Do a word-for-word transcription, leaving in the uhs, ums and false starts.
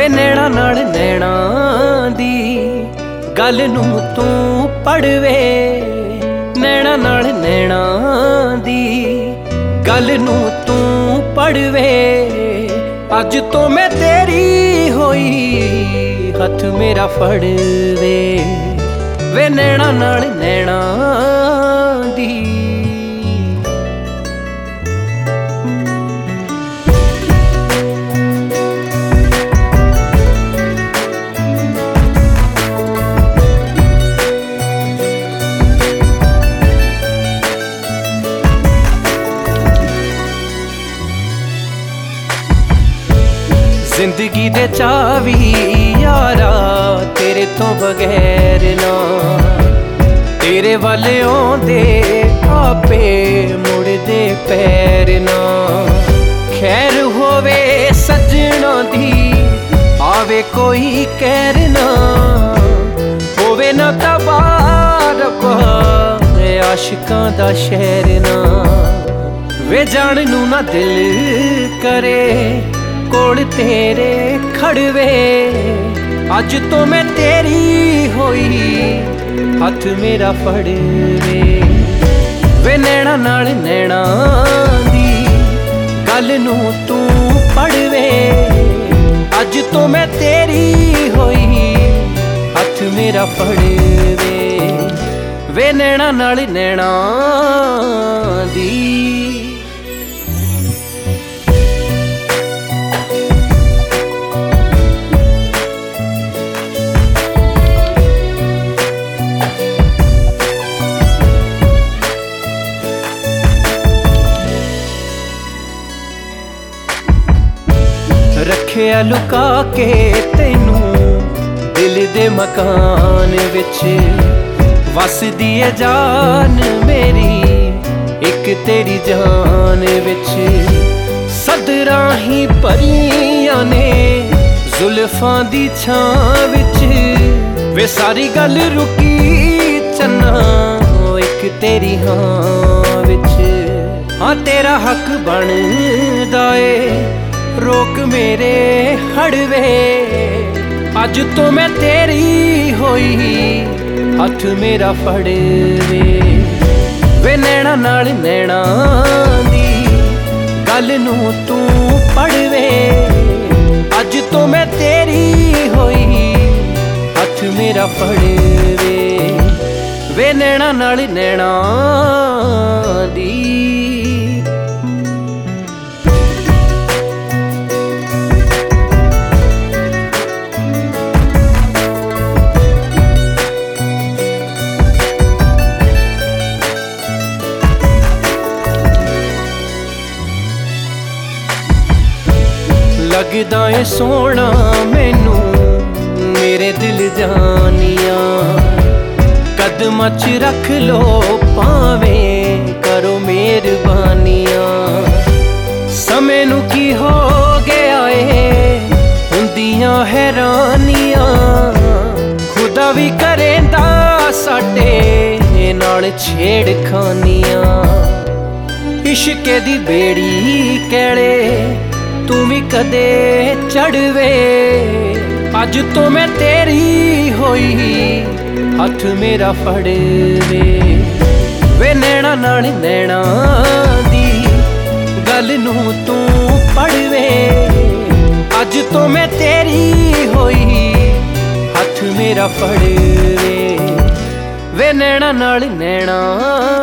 ਵੇ ਨੈਣਾ ਨਾਲ ਨੈਣਾ ਦੀ ਗੱਲ ਨੂੰ ਤੂੰ ਪੜਵੇ, ਨੈਣਾ ਨਾਲ ਨੈਣਾ ਦੀ ਗੱਲ ਨੂੰ ਤੂੰ ਪੜਵੇ। ਅੱਜ ਤੋਂ ਮੈਂ ਤੇਰੀ ਹੋਈ ਹੱਥ ਮੇਰਾ ਫੜਵੇ, ਵੇ ਨੈਣਾ ਨਾਲ ਨੈਣਾ ਦੀ। ਜ਼ਿੰਦਗੀ ਦੇ ਚਾਵੀ ਯਾਰਾ ਤੇਰੇ ਤੋਂ ਬਗੈਰ ਨਾ, ਤੇਰੇ ਵੱਲ ਆਉਂਦੇ ਆਪੇ ਮੁੜਦੇ ਪੈਰ ਨਾ। ਖੈਰ ਹੋਵੇ ਸੱਜਣਾ ਦੀ ਆਵੇ ਕੋਈ ਕਹਿਰ ਨਾ, ਹੋਵੇ ਨਾ ਤਬਾਰਕ ਆਸ਼ਿਕਾਂ ਦਾ ਸ਼ਹਿਰ ਨਾ। ਵੇ ਜਾਣ ਨੂੰ ਨਾ ਦਿਲ ਕਰੇ ਕੋਲ ਤੇਰੇ ਖੜਵੇ, ਅੱਜ ਤੋਂ ਮੈਂ ਤੇਰੀ ਹੋਈ ਹੱਥ ਮੇਰਾ ਫੜਵੇ, ਵੇ ਨੈਣਾ ਨਾਲ ਨੈਣਾ ਦੀ ਗੱਲ ਨੂੰ ਤੂੰ ਪੜਵੇ। ਅੱਜ ਤੋਂ ਮੈਂ ਤੇਰੀ ਹੋਈ ਹੱਥ ਮੇਰਾ ਫੜਵੇ, ਵੇ ਨੈਣਾ ਨਾਲ ਨੈਣਾ ਦੀ। ਰੱਖਿਆ ਲੁਕਾ ਕੇ ਤੈਨੂੰ ਦਿਲ ਦੇ ਮਕਾਨ ਵਿੱਚ, ਵਸਦੀ ਏ ਜਾਨ ਮੇਰੀ ਇੱਕ ਤੇਰੀ ਜਾਨ ਵਿੱਚ। ਸਦਰਾਂ ਹੀ ਭਰੀਆਂ ਨੇ ਜ਼ੁਲਫਾਂ ਦੀ ਛਾਂ ਵਿੱਚ, ਵੇ ਸਾਰੀ ਗੱਲ ਰੁਕੀ ਚੰਨਾ ਇੱਕ ਤੇਰੀ ਹਾਂ ਵਿੱਚ। ਹਾਂ ਤੇਰਾ ਹੱਕ ਬਣਦਾ ਏ ਰੋਕ ਮੇਰੇ ਹੜਵੇ, ਅੱਜ ਤੋਂ ਮੈਂ ਤੇਰੀ ਹੋਈ ਹੱਥ ਮੇਰਾ ਫੜਵੇ, ਵੇ ਨੈਣਾ ਨਾਲ ਨੈਣਾ ਦੀ ਗੱਲ ਨੂੰ ਤੂੰ ਪੜਵੇ। ਅੱਜ ਤੋਂ ਮੈਂ ਤੇਰੀ ਹੋਈ ਹੱਥ ਮੇਰਾ ਫੜਵੇ, ਵੇ ਨੈਣਾ ਨਾਲ ਨੈਣਾ ਦੀ। ਲੱਗਦਾ ਏ ਸੋਹਣਾ ਮੈਨੂੰ ਮੇਰੇ ਦਿਲ ਜਾਨੀਆਂ, ਕਦਮਾਂ 'ਚ ਰੱਖ ਲੋ ਭਾਵੇਂ ਕਰੋ ਮਿਹਰਬਾਨੀਆਂ। ਸਮੇਂ ਨੂੰ ਕੀ ਹੋ ਗਿਆ ਏ ਹੁੰਦੀਆਂ ਹੈਰਾਨੀਆਂ, ਖੁਦਾ ਵੀ ਕਰੇਂਦਾ ਸਾਡੇ ਨਾਲ ਛੇੜਖਾਨੀਆਂ। ਇਸ਼ਕੇ ਦੀ ਬੇੜੀ ਕਹਿਲੇ ਤੂੰ ਵੀ ਕਦੇ ਚੜਵੇ, ਅੱਜ ਤੋਂ ਮੈਂ ਤੇਰੀ ਹੋਈ ਹੱਥ ਮੇਰਾ ਫੜਵੇ, ਵੇ ਨੈਣਾ ਨਾਲ ਨੈਣਾ ਦੀ ਗੱਲ ਨੂੰ ਤੂੰ ਪੜਵੇ। ਅੱਜ ਤੋਂ ਮੈਂ ਤੇਰੀ ਹੋਈ ਹੱਥ ਮੇਰਾ ਫੜਵੇ, ਵੇ ਨੈਣਾ ਨਾਲ ਨੈਣਾ